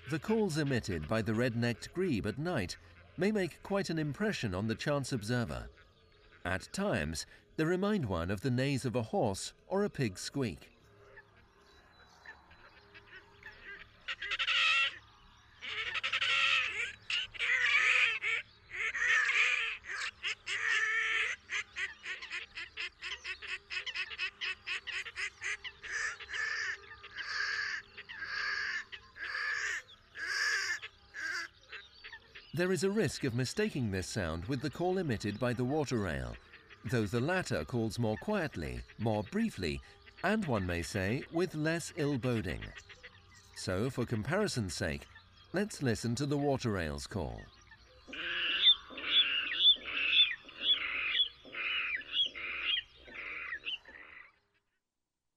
The calls emitted by the red-necked grebe at night may make quite an impression on the chance observer. At times, they remind one of the neighs of a horse or a pig's squeak. There is a risk of mistaking this sound with the call emitted by the water rail, though the latter calls more quietly, more briefly, and one may say with less ill boding. So, for comparison's sake, let's listen to the water rail's call.